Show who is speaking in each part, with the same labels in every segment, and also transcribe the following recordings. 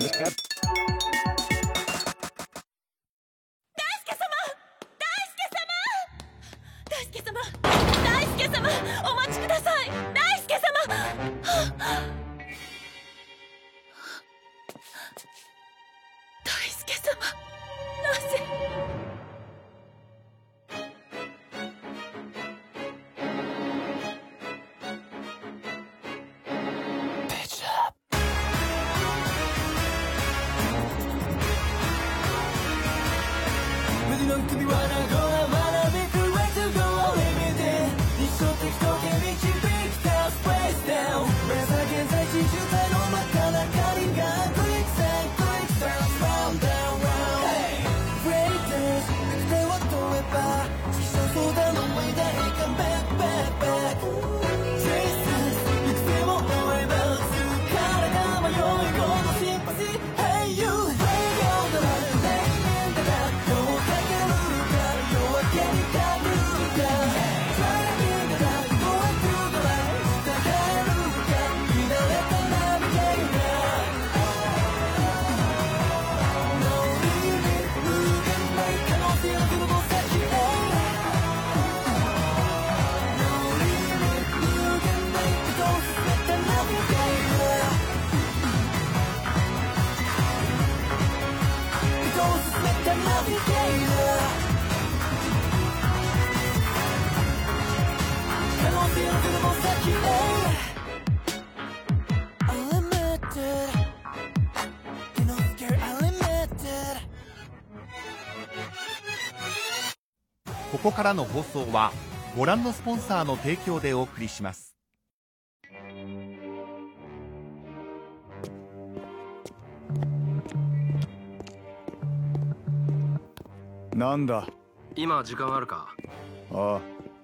Speaker 1: ですか？
Speaker 2: 大輔様、お待ちください。大輔様、大輔様、なぜ。
Speaker 3: 無の首はなごら学べく Way to go limited 一生的時計導く House place down 目指現在地渋滞の真っ赤なカリンガー Quick sand quick bounce round down round Breakers 手を取れば地上相談の上で Come back back back Traces 行く手を追えば疲れた迷いこのシンパシー Hey you Radio だられんだらどうかけるか夜明けにかけるか Trying to get out going through the light 疑えるか乱れたナビゲーター No limit 無限ない可能性の雲の先へ No limit 無限ない人を進めたナビゲーター人を進めたナビゲーター可能性の雲の先へ Unlimited You know scare unlimited
Speaker 4: ここからの放送はご覧のスポンサーの提供でお送りします。
Speaker 5: なんだ。
Speaker 6: 今時間あるか？
Speaker 5: ああ、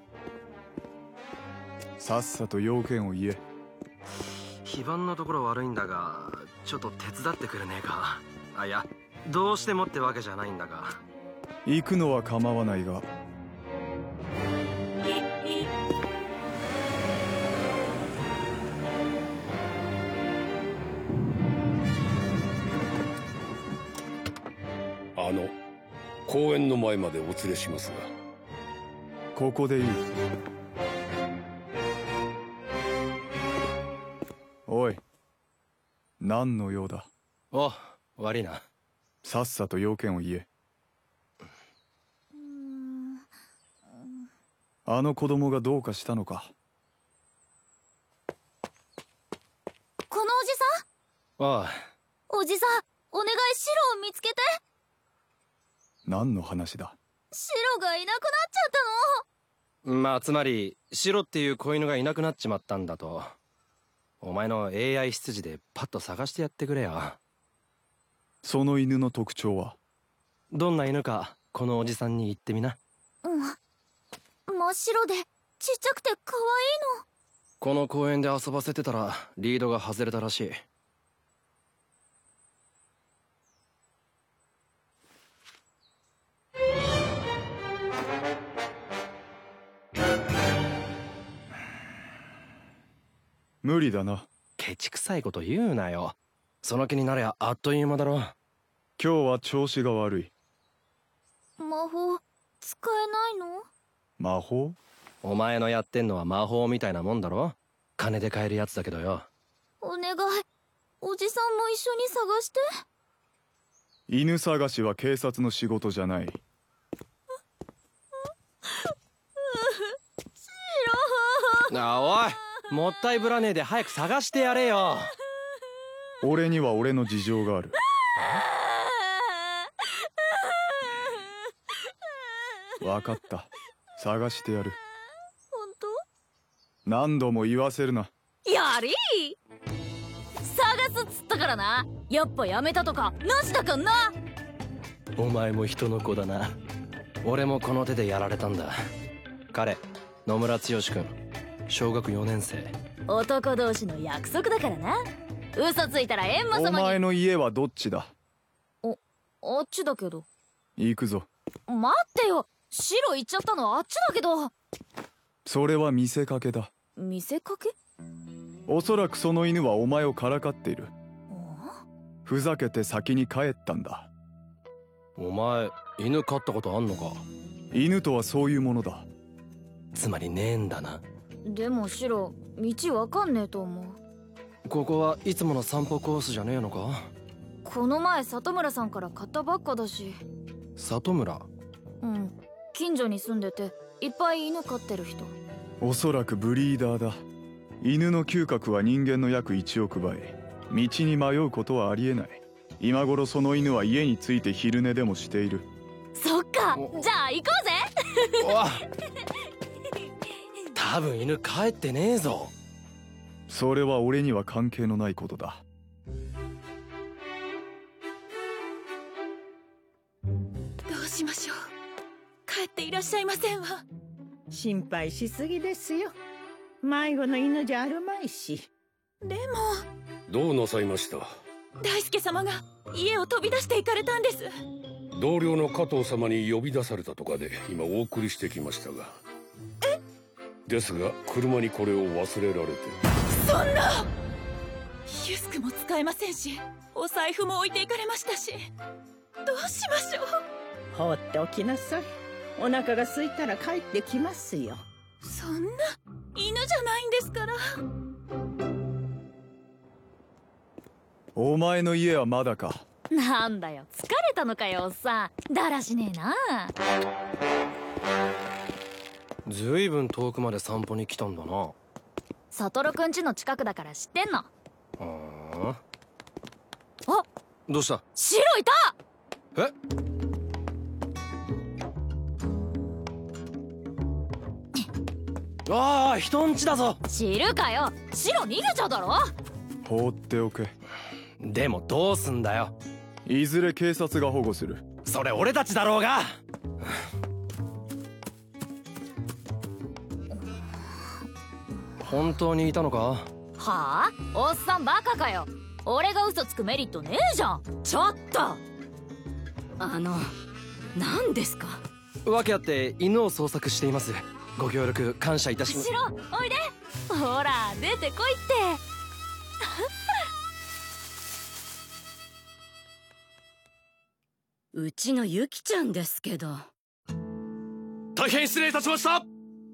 Speaker 5: さっさと要件を言え。
Speaker 6: 非番のところ悪いんだが、ちょっと手伝ってくれねえか？あ、いや、どうしてもってわけじゃないんだが。
Speaker 5: 行くのは構わないが。
Speaker 1: 公園の前までお連れしますが。
Speaker 5: ここでいい。おい、何の用だ？
Speaker 6: お、悪いな。
Speaker 5: さっさと要件を言え。あの子供がどうかしたのか？
Speaker 2: このおじさん？
Speaker 6: ああ。
Speaker 2: おじさん、お願いシロを見つけて。
Speaker 5: 何の話だ？
Speaker 2: シロがいなくなっちゃったの。
Speaker 6: まあつまりシロっていう子犬がいなくなっちまったんだと。お前の AI 執事でパッと探してやってくれよ。
Speaker 5: その犬の特徴は？
Speaker 6: どんな犬かこのおじさんに言ってみな。
Speaker 2: 真っ白でちっちゃくて可愛いの。
Speaker 6: この公園で遊ばせてたらリードが外れたらしい。
Speaker 5: 無理だな。
Speaker 6: ケチくさいこと言うなよ。その気になりゃあっという間だろ。
Speaker 5: 今日は調子が悪い。
Speaker 2: 魔法使えないの？
Speaker 5: 魔法？
Speaker 6: お前のやってんのは魔法みたいなもんだろ。金で買えるやつだけどよ。
Speaker 2: お願い、おじさんも一緒に探して。
Speaker 5: 犬探しは警察の仕事じゃない。
Speaker 6: おい、もったいぶらねえで早く探してやれよ。
Speaker 5: 俺には俺の事情がある。分かった、探してやる。
Speaker 2: 本当？
Speaker 5: 何度も言わせるな。
Speaker 2: やり探すっつったからな。やっぱやめたとかなしだかんな。
Speaker 6: お前も人の子だな。俺もこの手でやられたんだ。彼、野村剛君、小学4年生。
Speaker 2: 男同士の約束だからな。嘘ついたら閻魔様に。
Speaker 5: お前の家はどっちだ？
Speaker 2: あっちだけど。
Speaker 5: 行くぞ。
Speaker 2: 待ってよ、白行っちゃったのあっちだけど。
Speaker 5: それは見せかけだ。
Speaker 2: 見せかけ？
Speaker 5: おそらくその犬はお前をからかっている。 ふざけて先に帰ったんだ。
Speaker 6: お前犬飼ったことあんのか？
Speaker 5: 犬とはそういうものだ。
Speaker 6: つまりねえんだな。
Speaker 2: でもシロ、道わかんねえと思う。
Speaker 6: ここはいつもの散歩コースじゃねえのか？
Speaker 2: この前里村さんから買ったばっかだし。
Speaker 6: 里村？
Speaker 2: うん、近所に住んでていっぱい犬飼ってる人。
Speaker 5: おそらくブリーダーだ。犬の嗅覚は人間の約1億倍。道に迷うことはありえない。今頃その犬は家について昼寝でもしている。
Speaker 2: そっか、じゃあ行こうぜ。
Speaker 6: 多分犬帰ってねえぞ。
Speaker 5: それは俺には関係のないことだ。
Speaker 7: どうしましょう。帰っていらっしゃいませんわ。
Speaker 8: 心配しすぎですよ。迷子の犬じゃあるまいし。
Speaker 7: でも
Speaker 1: どうなさいました？
Speaker 7: 大輔様が家を飛び出して行かれたんです。
Speaker 1: 同僚の加藤様に呼び出されたとかで今お送りしてきましたが。ですが車にこれを忘れられて。
Speaker 7: そんな！ユスクも使えませんし、お財布も置いていかれましたし、どうしましょう。
Speaker 8: 放っておきなさい。お腹が空いたら帰ってきますよ。
Speaker 7: そんな、犬じゃないんですから。
Speaker 5: お前の家はまだか。
Speaker 2: なんだよ、疲れたのかよおっさん。だらしねえな。
Speaker 6: ずいぶん遠くまで散歩に来たんだな。
Speaker 2: サトルくん家の近くだから知ってんの。
Speaker 6: あ
Speaker 2: あ、
Speaker 6: どうした？
Speaker 2: シロいた！
Speaker 6: え？ああ、人んちだぞ。
Speaker 2: 知るかよ。シロ逃げちゃうだろ。
Speaker 5: 放っておけ。
Speaker 6: でもどうすんだよ。
Speaker 5: いずれ警察が保護する。
Speaker 6: それ俺たちだろうが。本当にいたのか？
Speaker 2: はあ？おっさんバカかよ。俺が嘘つくメリットねえじゃん。ちょっと
Speaker 7: 何ですか？
Speaker 6: 訳あって犬を捜索しています。ご協力感謝いたします。
Speaker 2: シロ、おいで。ほら出てこいって。
Speaker 7: うちのユキちゃんですけど。
Speaker 6: 大変失礼いたしました。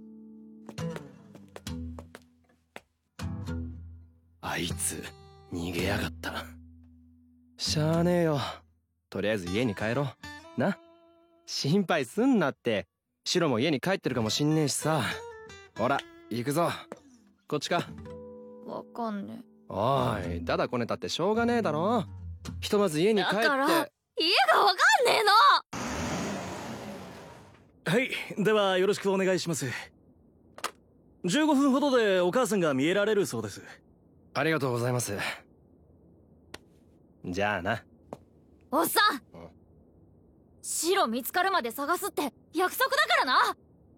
Speaker 6: あいつ逃げやがった。しゃあねえよ。とりあえず家に帰ろうな。心配すんなって。シロも家に帰ってるかもしんねえしさ。ほら行くぞ。こっちか。
Speaker 2: わかんねえ。
Speaker 6: おい、ただこねたってしょうがねえだろ。ひとまず家に帰って。
Speaker 2: だから家がわかんねえの。
Speaker 9: はい、ではよろしくお願いします。15分ほどでお母さんが見えられるそうです。
Speaker 6: ありがとうございます。じゃあな。
Speaker 2: おっさん、シロ見つかるまで探すって約束だからな。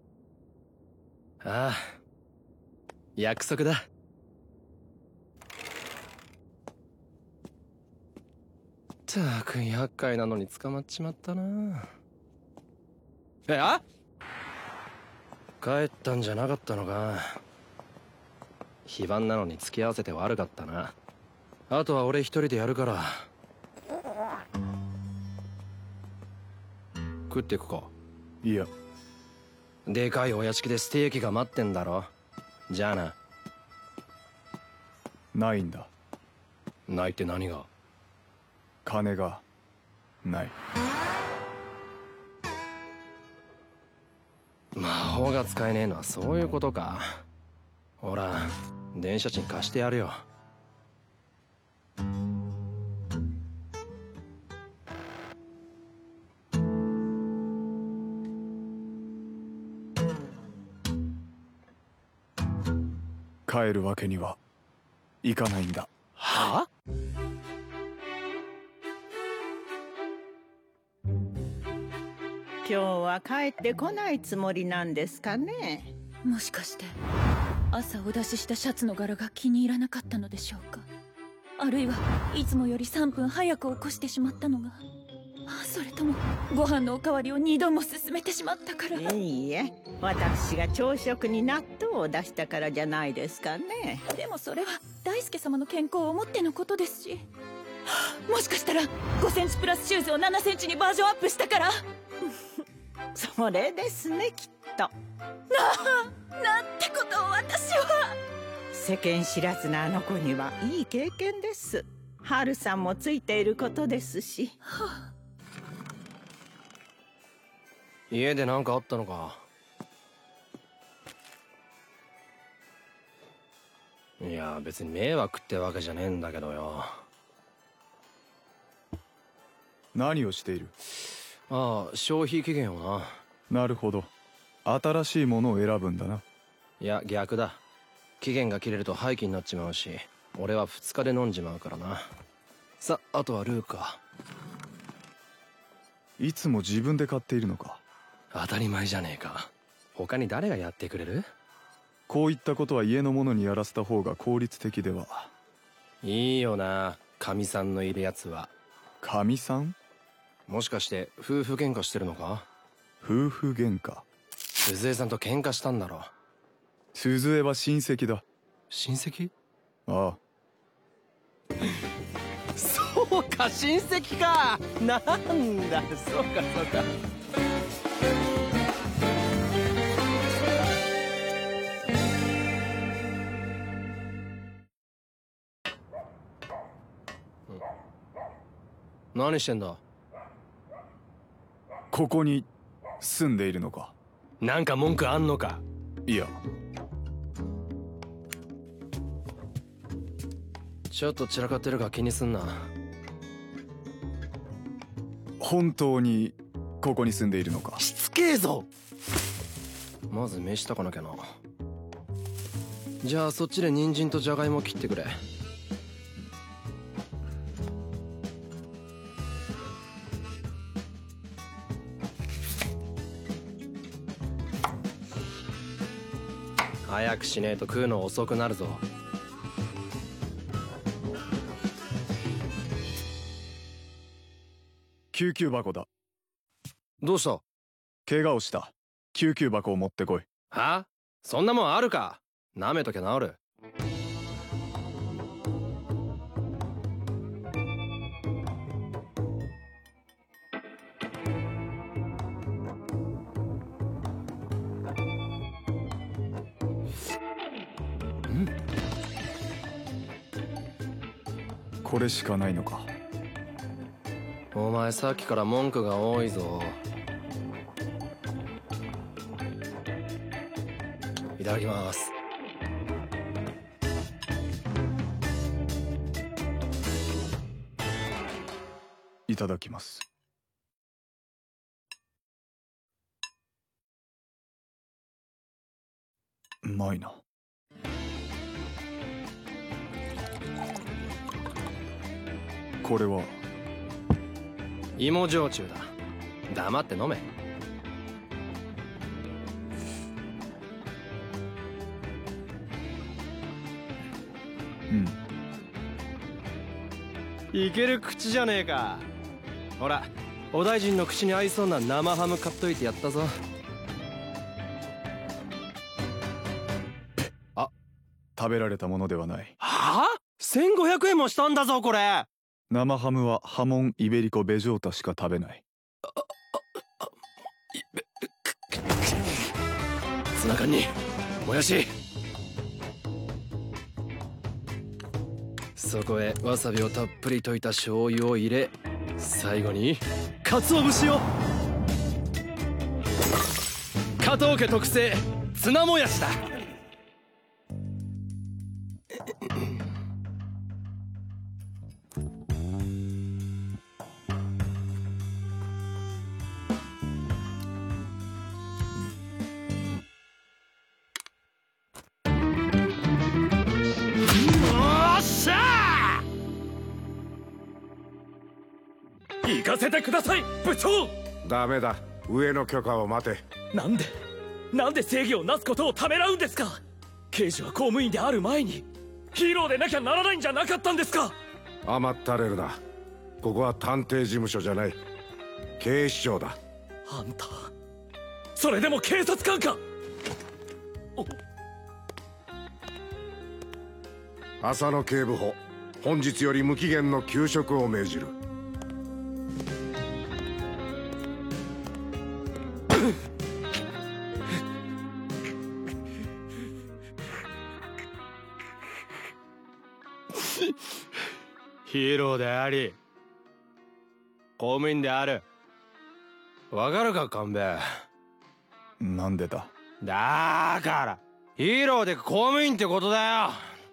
Speaker 6: ああ、約束だ。ったく厄介なのに捕まっちまったな。帰ったんじゃなかったのか。非番なのに付き合わせて悪かったな。あとは俺一人でやるから。食ってくか？
Speaker 5: いや。
Speaker 6: でかいお屋敷でステーキが待ってんだろ。じゃあな。
Speaker 5: ないんだ。
Speaker 6: ないって何が？
Speaker 5: 金がない。
Speaker 6: 魔法が使えねえのはそういうことか。ほら電車賃貸してやるよ。
Speaker 5: 帰るわけにはいかないんだ。
Speaker 6: はあ？
Speaker 8: 今日は帰ってこないつもりなんですかね。
Speaker 7: もしかして朝お出ししたシャツの柄が気に入らなかったのでしょうか。あるいはいつもより3分早く起こしてしまったのが。それともご飯のおかわりを2度も進めてしまったから。
Speaker 8: いいえ、私が朝食に納豆を出したからじゃないですかね。
Speaker 7: でもそれは大輔様の健康を思ってのことですし。 もしかしたら5センチプラスシューズを7センチにバージョンアップしたから。
Speaker 8: それですね、きっと。
Speaker 7: なんてことを私は。
Speaker 8: 世間知らずなあの子にはいい経験です。ハルさんもついていることですし。
Speaker 6: 家で何かあったのか？いや別に迷惑ってわけじゃねえんだけどよ。
Speaker 5: 何をしている？
Speaker 6: ああ、消費期限をな。
Speaker 5: なるほど、新しいものを選ぶんだな。
Speaker 6: いや逆だ。期限が切れると廃棄になっちまうし、俺は2日で飲んじまうからな。さあ、あとはルーか。
Speaker 5: いつも自分で買っているのか？
Speaker 6: 当たり前じゃねえか。他に誰がやってくれる？
Speaker 5: こういったことは家の者にやらせた方が効率的では。
Speaker 6: いいよな、カミさんのいるやつは。
Speaker 5: カミさん？
Speaker 6: もしかして夫婦喧嘩してるのか？
Speaker 5: 夫婦喧嘩？
Speaker 6: 鈴江さんと喧嘩したんだろ。
Speaker 5: 鈴江は親戚だ。
Speaker 6: 親戚？
Speaker 5: ああ。
Speaker 6: そうか、親戚か。なんだ、そうかそうか。何してんだ？
Speaker 5: ここに住んでいるのか？
Speaker 6: なんか文句あんのか？
Speaker 5: いや。
Speaker 6: ちょっと散らかってるが気にすんな。
Speaker 5: 本当にここに住んでいるのか？
Speaker 6: しつけえぞ。まず飯炊かなきゃな。じゃあそっちで人参とじゃがいも切ってくれ。早くしねえと食うの遅くなるぞ。
Speaker 5: 救急箱だ。
Speaker 6: どうした？
Speaker 5: 怪我をした。救急箱を持ってこい。
Speaker 6: は？そんなもんあるか。舐めときゃ治る。
Speaker 5: これしかないのか？
Speaker 6: お前さっきから文句が多いぞ。いただきます。
Speaker 5: いただきます。うまいな。これは
Speaker 6: 芋焼酎だ。黙って飲め。いける口じゃねえか。ほら、お大臣の口に合いそうな生ハム買っといてやったぞ。あ、
Speaker 5: 食べられたものではない。
Speaker 6: はあ？ 1500 円もしたんだぞこれ。
Speaker 5: 生ハムはハモン、イベリコ、ベジョータしか食べない。
Speaker 6: ツナ缶にもやし、そこへわさびをたっぷり溶いた醤油を入れ、最後に鰹節を。加藤家特製ツナもやしだ。
Speaker 1: 行かせてください、部長。
Speaker 10: ダメだ、上の許可を待て。
Speaker 9: なんで正義をなすことをためらうんですか？刑事は公務員である前にヒーローでなきゃならないんじゃなかったんですか？
Speaker 10: 甘ったれるな。ここは探偵事務所じゃない、警視庁だ。
Speaker 9: あんたそれでも警察官か？
Speaker 10: 浅野警部補、 本日より無期限の休職を命じる。
Speaker 6: ヒーローであり公務員である。わかるか勘兵衛。
Speaker 5: なんでだ。
Speaker 6: だからヒーローで公務員ってことだ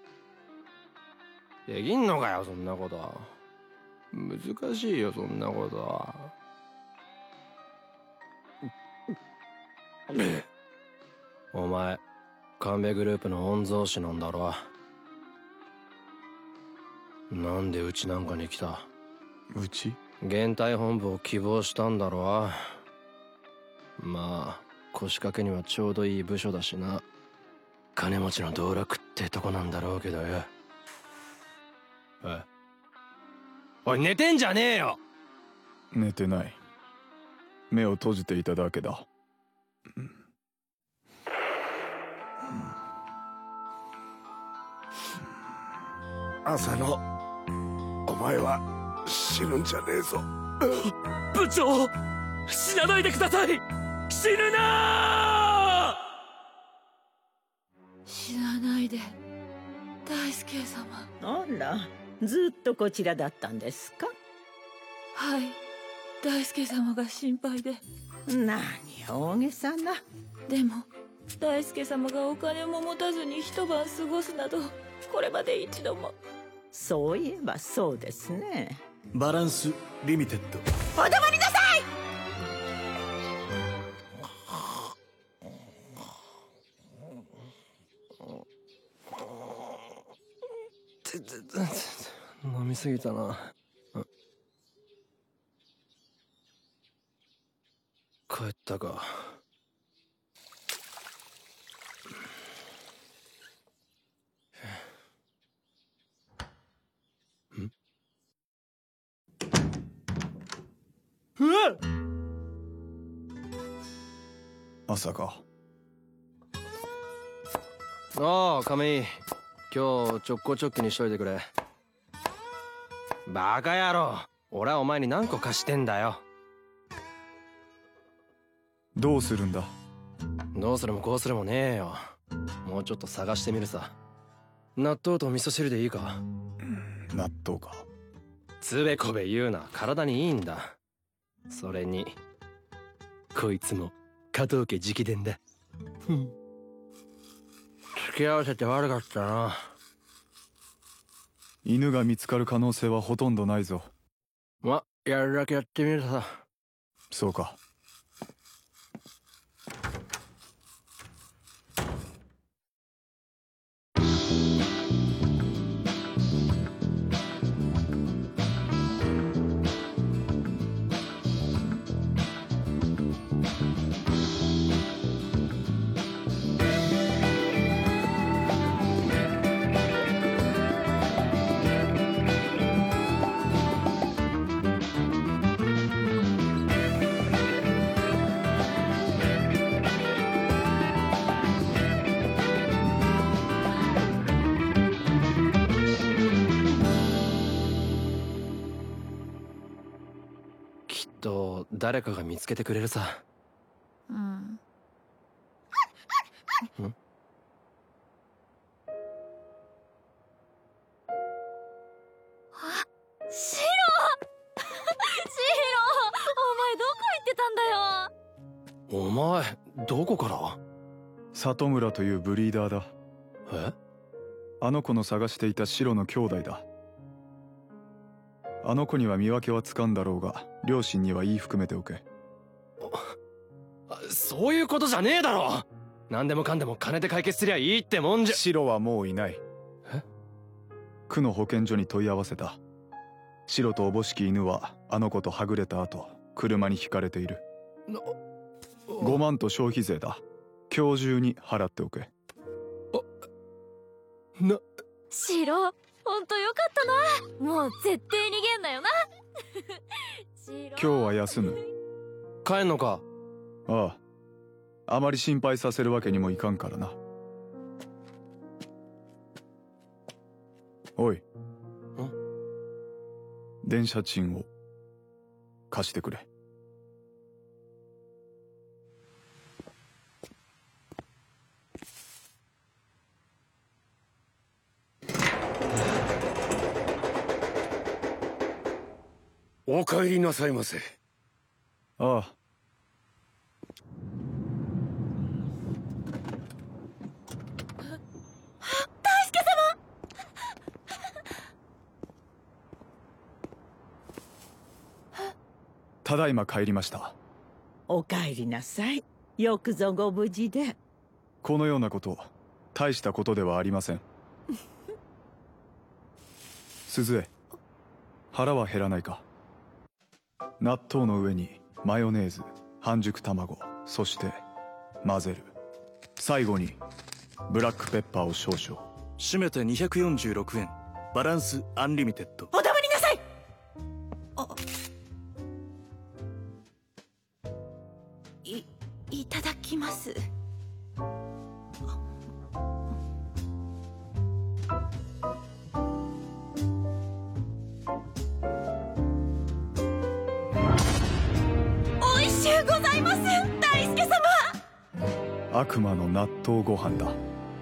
Speaker 6: よ。できんのかよそんなこと。難しいよそんなことは。お前勘兵衛グループの御曹司なんだろ。なんでうちなんかに来た。
Speaker 5: うち？
Speaker 6: 現隊本部を希望したんだろ。まあ腰掛けにはちょうどいい部署だしな。金持ちの道楽ってとこなんだろうけどよ。おい寝てんじゃねえよ。
Speaker 5: 寝てない。目を閉じていただけだ。
Speaker 10: 浅野、お前は死ぬんじゃねえぞ。
Speaker 9: 部長、死なないでください。死ぬなー。
Speaker 7: 死なないで大輔様。
Speaker 8: あら、ずっとこちらだったんですか？
Speaker 7: はい、大輔様が心配で。
Speaker 8: 何大げさな。
Speaker 7: でも大輔様がお金も持たずに一晩過ごすなどこれまで一度も。
Speaker 8: そういえばそうですね。
Speaker 3: バランスリミテッド。
Speaker 8: お黙りなさい。
Speaker 6: 飲みすぎたな。帰ったか。
Speaker 9: うわっ。
Speaker 5: 朝か。
Speaker 6: ああ亀井、今日直行直帰にしといてくれ。バカ野郎、俺はお前に何個貸してんだよ。
Speaker 5: どうするんだ。
Speaker 6: どうするもこうするもねえよ。もうちょっと探してみるさ。納豆と味噌汁でいいか。
Speaker 5: 納豆か。
Speaker 6: つべこべ言うな、体にいいんだ。それにこいつも加藤家直伝だ。付き合わせて悪かったな。
Speaker 5: 犬が見つかる可能性はほとんどないぞ。
Speaker 6: ま、やるだけやってみるさ。
Speaker 5: そうか。
Speaker 6: 誰かが見つけてくれるさ。
Speaker 7: うん。
Speaker 6: ん？
Speaker 2: あ、シロお前どこ行ってたんだよ。
Speaker 6: お前どこから？
Speaker 5: 里村というブリーダーだ。
Speaker 6: え？
Speaker 5: あの子の探していたシロの兄弟だ。あの子には見分けはつかんだろうが、両親には言い含めておけ。
Speaker 6: そういうことじゃねえだろ。何でもかんでも金で解決すりゃいいってもんじゃ。
Speaker 5: シロはもういない。
Speaker 6: え？
Speaker 5: 区の保健所に問い合わせた。シロとおぼしき犬はあの子とはぐれた後、車にひかれている。5万と消費税だ。今日中に払っておけ。
Speaker 2: シロ、ほんとよかったな。もう絶対逃げんなよな。
Speaker 5: 今日は休む。
Speaker 6: 帰んのか？
Speaker 5: ああ。あまり心配させるわけにもいかんからな。おい。 電車賃を貸してくれ。
Speaker 1: お帰りなさいませ。
Speaker 5: ああ。
Speaker 7: 大輔様。
Speaker 5: ただいま帰りました。
Speaker 8: お帰りなさい。よくぞご無事で。
Speaker 5: このようなこと、大したことではありません。鈴江、腹は減らないか。納豆の上にマヨネーズ、半熟卵、そして混ぜる。最後にブラックペッパーを少々。
Speaker 11: 締めて246円。バランスアンリミテッド。
Speaker 7: お黙りなさい。いただきます。おいしゅうございます、大輔様。
Speaker 5: 悪魔の納豆ご飯だ。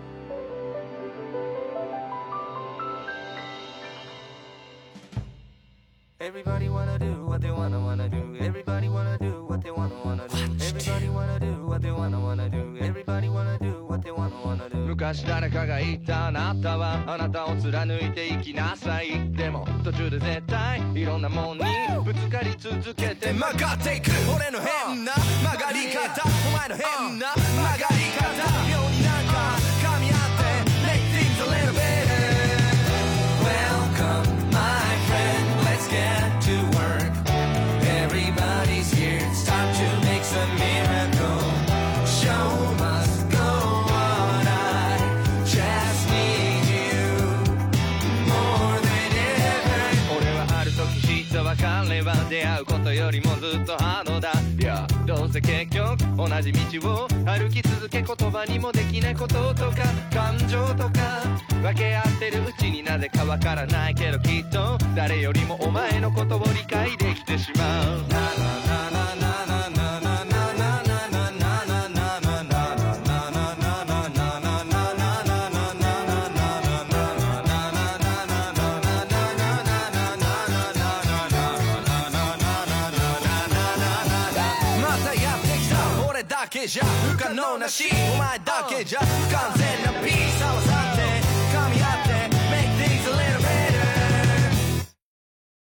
Speaker 3: Everybody wanna do what they wanna do. Everybody wanna do what they wanna do. Everybody wanna do what they wanna do. Everybody wanna do what they wanna do.
Speaker 6: 昔誰かが言った。あなたはあなたを貫いていきなさい。でも途中で絶対いろんなもんにぶつかり続けて
Speaker 3: 曲がっていく俺の変な曲がり方。お前の変な曲がり方。妙になんか噛み合って Make things a little better. Welcome my friend, let's get to work. Everybody's here, it's time to make some miracle. Show must go on, I just need you more than ever.
Speaker 6: 俺はある時知った別れは出会うことよりもずっとハードだ。いやどうせ結局同じ道を歩き続け言葉にもできないこととか感情とか分け合ってるうちになぜかわからないけどきっと誰よりもお前のことを理解できてしまう。
Speaker 3: じゃ不可能なしお前だけじゃ不完全なピース